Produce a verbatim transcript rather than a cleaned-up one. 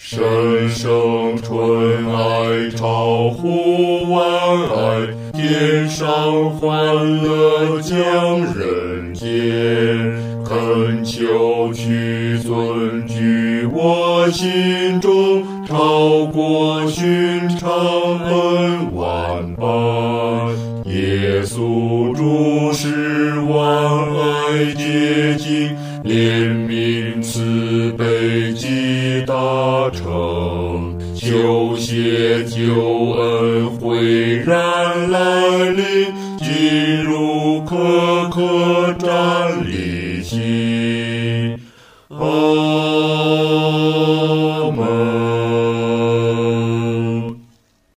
神圣纯爱超乎万爱，天上欢乐降人间，恳求去尊居我心中，超过寻常恩万般。耶稣主是万爱结晶，怜悯慈悲极大成，求谢救恩恢然来临，进入刻刻站立心。